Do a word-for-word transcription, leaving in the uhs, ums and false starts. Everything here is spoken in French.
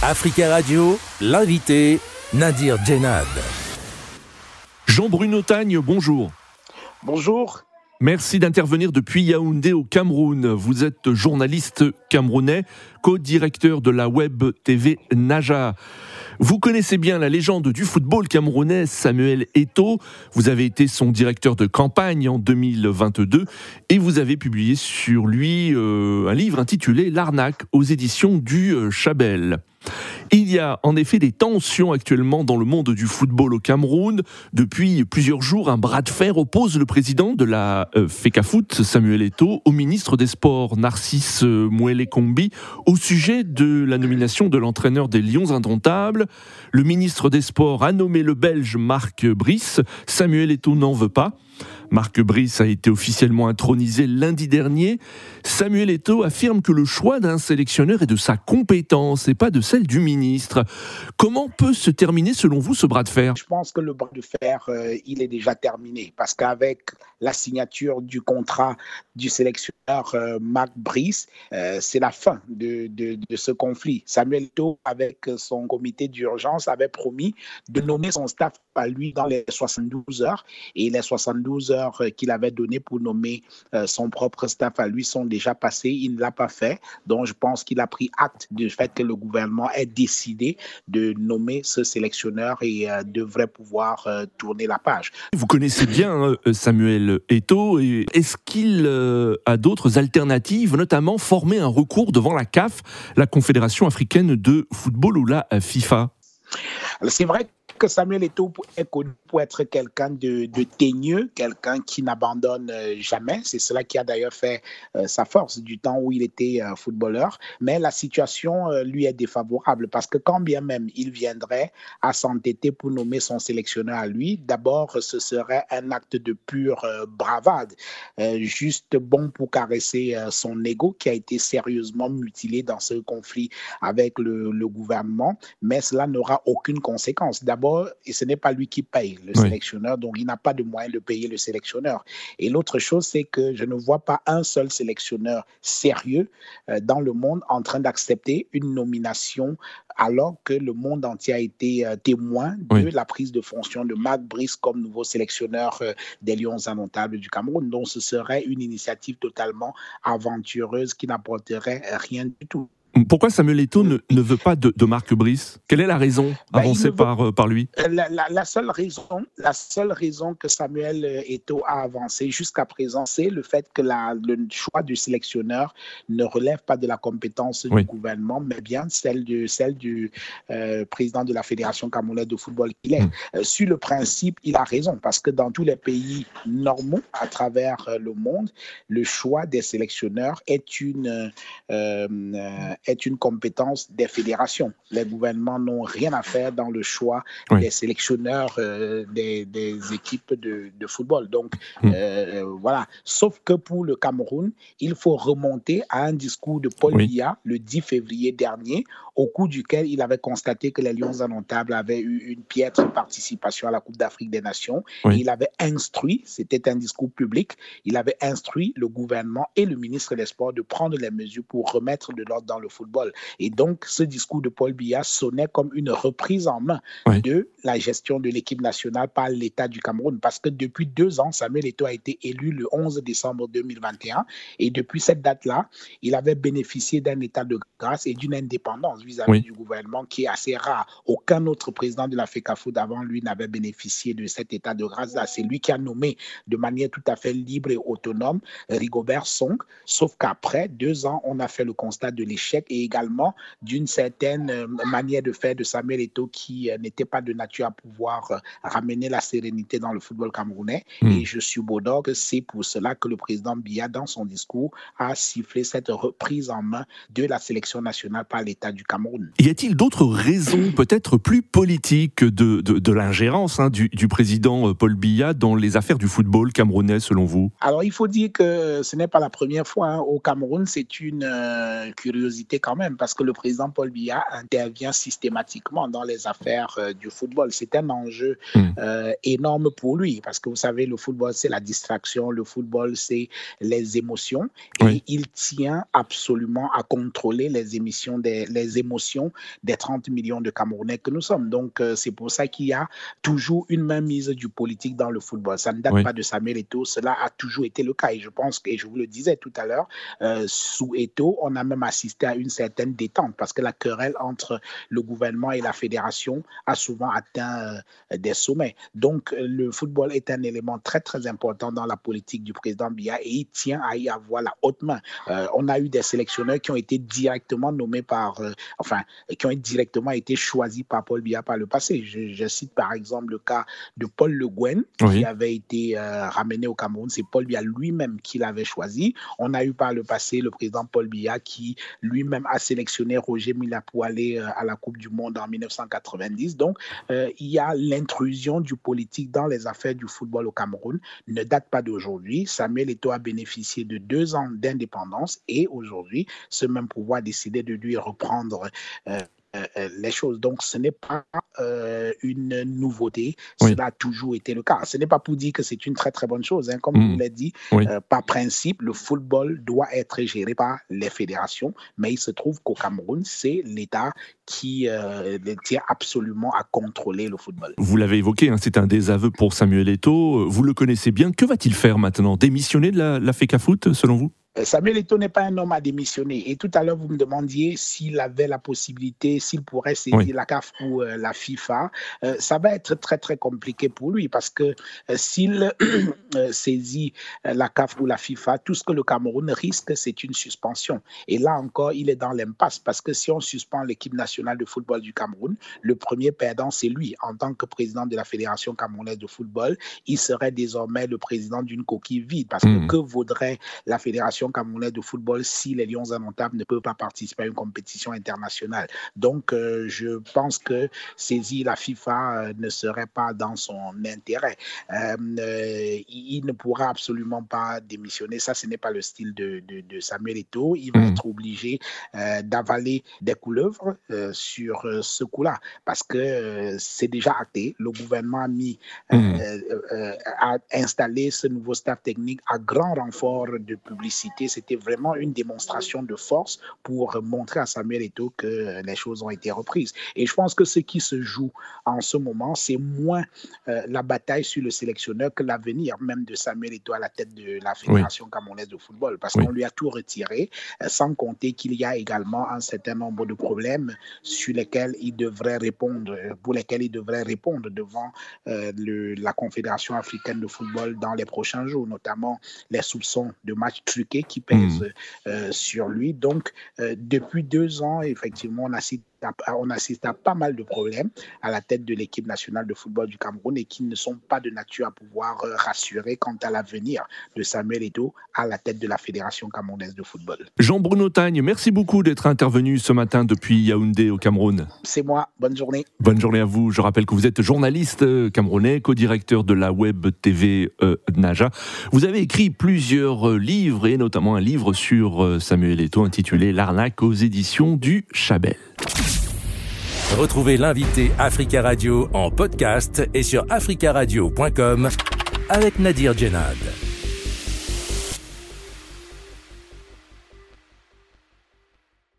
Africa Radio, l'invité, Nadir Djenad. Jean-Bruno Tagne, bonjour. Bonjour. Merci d'intervenir depuis Yaoundé au Cameroun. Vous êtes journaliste camerounais, co-directeur de la web T V Naja. Vous connaissez bien la légende du football camerounais, Samuel Eto'o. Vous avez été son directeur de campagne en deux mille vingt-deux et vous avez publié sur lui euh, un livre intitulé L'arnaque aux éditions du euh, Chabel. Il y a en effet des tensions actuellement dans le monde du football au Cameroun. Depuis plusieurs jours, un bras de fer oppose le président de la euh, FECAFOOT, Samuel Eto'o, au ministre des Sports, Narcisse euh, Mouele-Kombi, au sujet de la nomination de l'entraîneur des Lions Indomptables. Le ministre des Sports a nommé le Belge Marc Brice. Samuel Eto'o n'en veut pas. Marc Brice a été officiellement intronisé lundi dernier. Samuel Eto'o affirme que le choix d'un sélectionneur est de sa compétence et pas de celle du ministre. Comment peut se terminer selon vous ce bras de fer ? Je pense que le bras de fer, euh, il est déjà terminé parce qu'avec la signature du contrat du sélectionneur euh, Marc Brice, euh, c'est la fin de, de, de ce conflit. Samuel Eto'o, avec son comité d'urgence, avait promis de nommer son staff à lui dans les soixante-douze heures et les soixante-douze heures qu'il avait données pour nommer euh, son propre staff à lui sont déjà passées. Il ne l'a pas fait. Donc, je pense qu'il a pris acte du fait que le gouvernement ait décidé de nommer ce sélectionneur et euh, devrait pouvoir euh, tourner la page. Vous connaissez bien euh, Samuel Eto'o. Et est-ce qu'il euh, a d'autres alternatives, notamment former un recours devant la C A F, la Confédération africaine de football, ou la FIFA ? Alors, c'est vrai que Samuel Eto'o est connu pour être quelqu'un de, de teigneux, quelqu'un qui n'abandonne jamais. C'est cela qui a d'ailleurs fait euh, sa force du temps où il était euh, footballeur. Mais la situation euh, lui est défavorable parce que quand bien même il viendrait à s'entêter pour nommer son sélectionneur à lui, d'abord ce serait un acte de pure euh, bravade, euh, juste bon pour caresser euh, son ego qui a été sérieusement mutilé dans ce conflit avec le, le gouvernement. Mais cela n'aura aucune conséquence. D'abord, et ce n'est pas lui qui paye le oui. sélectionneur, donc il n'a pas de moyen de payer le sélectionneur. Et l'autre chose, c'est que je ne vois pas un seul sélectionneur sérieux euh, dans le monde en train d'accepter une nomination alors que le monde entier a été euh, témoin de oui. la prise de fonction de Marc Brice comme nouveau sélectionneur euh, des Lions Indomptables du Cameroun. Donc ce serait une initiative totalement aventureuse qui n'apporterait rien du tout. Pourquoi Samuel Eto'o ne, ne veut pas de, de Marc Brice ? Quelle est la raison ben, avancée veut, par, euh, par lui ? la, la, la, seule raison, la seule raison que Samuel Eto'o a avancée jusqu'à présent, c'est le fait que la, le choix du sélectionneur ne relève pas de la compétence oui. du gouvernement, mais bien celle, de, celle du euh, président de la Fédération camerounaise de football qu'il est. Mmh. Euh, sur le principe, il a raison, parce que dans tous les pays normaux à travers euh, le monde, le choix des sélectionneurs est une... Euh, euh, est une compétence des fédérations. Les gouvernements n'ont rien à faire dans le choix oui. des sélectionneurs euh, des, des équipes de, de football. Donc, mmh. euh, voilà. Sauf que pour le Cameroun, il faut remonter à un discours de Paul oui. Biya le dix février dernier, au cours duquel il avait constaté que les Lions Indomptables avaient eu une piètre participation à la Coupe d'Afrique des Nations. Oui. Et il avait instruit, c'était un discours public, il avait instruit le gouvernement et le ministre des Sports de prendre les mesures pour remettre de l'ordre dans le football. Et donc, ce discours de Paul Biya sonnait comme une reprise en main oui. de la gestion de l'équipe nationale par l'État du Cameroun. Parce que depuis deux ans, Samuel Eto'o a été élu le onze décembre deux mille vingt et un. Et depuis cette date-là, il avait bénéficié d'un état de grâce et d'une indépendance vis-à-vis oui. du gouvernement qui est assez rare. Aucun autre président de la FECAFOOT avant lui n'avait bénéficié de cet état de grâce-là. C'est lui qui a nommé de manière tout à fait libre et autonome Rigobert Song. Sauf qu'après deux ans, on a fait le constat de l'échec et également d'une certaine euh, manière de faire de Samuel Eto'o qui euh, n'était pas de nature à pouvoir euh, ramener la sérénité dans le football camerounais. Mmh. Et je suis Bodor que c'est pour cela que le président Biya, dans son discours, a sifflé cette reprise en main de la sélection nationale par l'État du Cameroun. Y a-t-il d'autres raisons, peut-être plus politiques, de, de, de l'ingérence hein, du, du président Paul Biya dans les affaires du football camerounais, selon vous ? Alors, il faut dire que ce n'est pas la première fois hein, au Cameroun. C'est une euh, curiosité limité quand même, parce que le président Paul Biya intervient systématiquement dans les affaires euh, du football. C'est un enjeu mmh. euh, énorme pour lui, parce que vous savez, le football, c'est la distraction, le football, c'est les émotions, et oui. il tient absolument à contrôler les, émissions des, les émotions des trente millions de Camerounais que nous sommes. Donc, euh, c'est pour ça qu'il y a toujours une mainmise du politique dans le football. Ça ne date oui. pas de Samuel Eto'o, cela a toujours été le cas, et je pense, et je vous le disais tout à l'heure, euh, sous Eto'o, on a même assisté à une certaine détente, parce que la querelle entre le gouvernement et la fédération a souvent atteint euh, des sommets. Donc, le football est un élément très, très important dans la politique du président Biya, et il tient à y avoir la haute main. Euh, on a eu des sélectionneurs qui ont été directement nommés par, euh, enfin, qui ont directement été choisis par Paul Biya par le passé. Je, je cite par exemple le cas de Paul Le Guen, oui. qui avait été euh, ramené au Cameroun. C'est Paul Biya lui-même qui l'avait choisi. On a eu par le passé le président Paul Biya qui lui-même a sélectionné Roger Milla pour aller euh, à la Coupe du Monde en dix-neuf cent quatre-vingt-dix. Donc, euh, il y a l'intrusion du politique dans les affaires du football au Cameroun. Ne date pas d'aujourd'hui. Samuel Eto'o a bénéficié de deux ans d'indépendance, et aujourd'hui, ce même pouvoir a décidé de lui reprendre euh, Euh, les choses. Donc, ce n'est pas euh, une nouveauté. Oui. Cela a toujours été le cas. Ce n'est pas pour dire que c'est une très, très bonne chose. Hein. Comme mmh. je vous l'ai dit, oui. euh, par principe, le football doit être géré par les fédérations, mais il se trouve qu'au Cameroun, c'est l'État qui euh, tient absolument à contrôler le football. Vous l'avez évoqué, hein, c'est un désaveu pour Samuel Eto'o. Vous le connaissez bien. Que va-t-il faire maintenant ? Démissionner de la, la FECAFOOT, selon vous ? Samuel Eto'o n'est pas un homme à démissionner. Et tout à l'heure, vous me demandiez s'il avait la possibilité, s'il pourrait saisir oui. la C A F ou euh, la FIFA. Euh, ça va être très, très compliqué pour lui, parce que euh, s'il euh, saisit euh, la C A F ou la FIFA, tout ce que le Cameroun risque, c'est une suspension. Et là encore, il est dans l'impasse, parce que si on suspend l'équipe nationale de football du Cameroun, le premier perdant, c'est lui. En tant que président de la Fédération camerounaise de football, il serait désormais le président d'une coquille vide, parce mmh. que que vaudrait la Fédération camerounaise de football si les Lions indomptables ne peuvent pas participer à une compétition internationale. Donc, euh, je pense que saisir la FIFA euh, ne serait pas dans son intérêt. Euh, euh, il ne pourra absolument pas démissionner. Ça, ce n'est pas le style de, de, de Samuel Eto'o. Il va mmh. être obligé euh, d'avaler des couleuvres euh, sur euh, ce coup-là, parce que euh, c'est déjà acté. Le gouvernement a mis, euh, mmh. euh, euh, a installé ce nouveau staff technique à grand renfort de publicité. C'était vraiment une démonstration de force pour montrer à Samuel Eto'o que les choses ont été reprises. Et je pense que ce qui se joue en ce moment, c'est moins euh, la bataille sur le sélectionneur que l'avenir même de Samuel Eto'o à la tête de la Fédération oui. camerounaise de football, parce oui. qu'on lui a tout retiré, euh, sans compter qu'il y a également un certain nombre de problèmes sur lesquels il devrait répondre, pour lesquels il devrait répondre devant euh, le, la Confédération africaine de football dans les prochains jours, notamment les soupçons de matchs truqués qui pèse mmh. euh, sur lui. Donc, euh, depuis deux ans, effectivement, on assiste, à, on assiste à pas mal de problèmes à la tête de l'équipe nationale de football du Cameroun, et qui ne sont pas de nature à pouvoir euh, rassurer quant à l'avenir de Samuel Eto'o à la tête de la Fédération camerounaise de football. Jean-Bruno Tagne, merci beaucoup d'être intervenu ce matin depuis Yaoundé au Cameroun. C'est moi, bonne journée. Bonne journée à vous. Je rappelle que vous êtes journaliste camerounais, co-directeur de la web T V euh, Naja. Vous avez écrit plusieurs livres, et notamment un livre sur Samuel Eto'o intitulé L'arnaque, aux éditions du Chabel. Retrouvez l'invité Africa Radio en podcast et sur africa radio point com avec Nadir Djenad.